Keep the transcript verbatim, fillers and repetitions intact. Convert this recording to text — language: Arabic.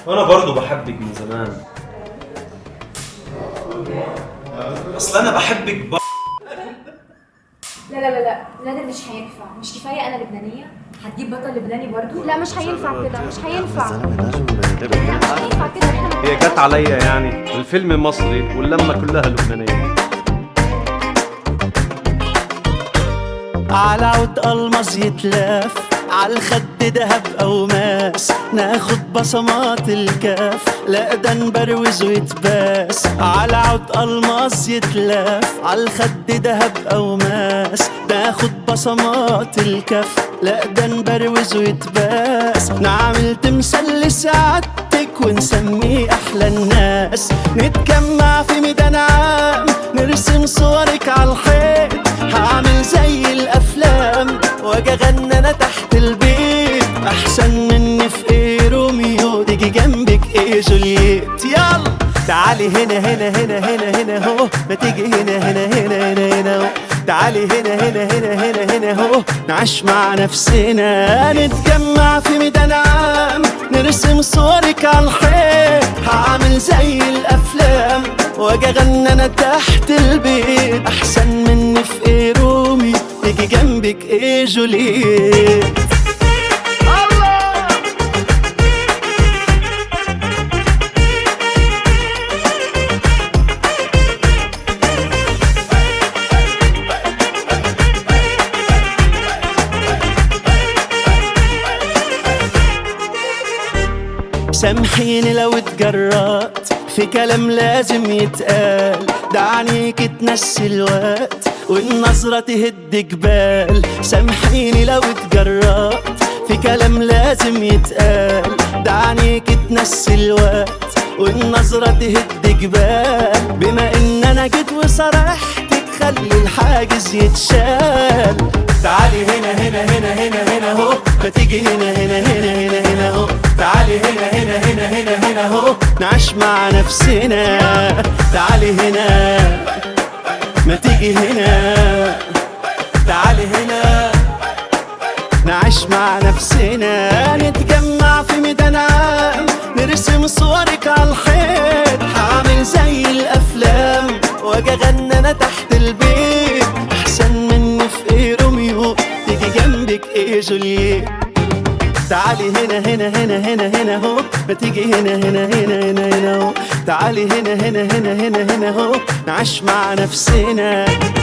وانا برضو بحبك من زمان. اصل انا بحبك ب... لا لا لا لا نادر مش هينفع. مش كفايه انا لبنانيه هتجيب بطل لبناني برضو؟ لا مش هينفع كده، مش هينفع. مش هينفع كده. هي جت عليا يعني. الفيلم مصري واللمه كلها لبنانيه. على عود ألماس يتلاف، عالخد دهب أو ماس، ناخد بصمات الكاف، لا ده نبروز ويتباس. على عود ألماس يتلاف، عالخد دهب أو ماس، ناخد بصمات الكاف، لا ده نبروز ويتباس. نعمل تمثال لسعادتك ونسميه أحلى الناس، نتجمع في ميدان عام نرسم صورك عالحيط، هعمل زي الافلام واجي اغني انا تحت البيت. احسن مني في ايه روميو، تيجي جنبك ايه جولييت. يلا تعالي هنا هنا هنا هنا هنا هو، ما تيجي هنا هنا هنا هنا هنا هو. تعالي هنا هنا هنا هنا هنا هو، نعيش مع نفسنا، نتجمع في ميدان عام نرسم صورك عالحيط، هعمل زي الافلام واجي اغني انا تحت البيت. احسن مني في ايه رومي، تيجي جنبك ايه جولييت. سامحيني لو اتجرأت في كلام لازم يتقال، ده عنيك تنسي الوقت والنظرة تهد جبال. سامحيني لو اتجرأت في كلام لازم يتقال، ده عنيك تنسي الوقت والنظرة تهد جبال. بما ان انا جيت وصرحتك خلي الحاجز يتشال. تعالي هنا هنا هنا هنا هنا هو، ما تيجي هنا هنا هنا هنا هنا هو. تعالي هنا هنا هنا هنا هنا هو، نعيش مع نفسنا. تعالي هنا ما تيجي هنا، تعالي هنا نعيش مع نفسنا، نتجمع في ميدان عام نرسم صورك عالحيط، هعمل زي الافلام واجي اغني انا تحت البيت. احسن مني في ايه روميو، تيجي جنبك ايه جولييت. تعالي هنا هنا هنا هنا هنا هو، ما تيجي هنا هنا هنا هنا هنا هو. تعالي هنا هنا هنا هنا هنا هو، نعيش مع نفسنا.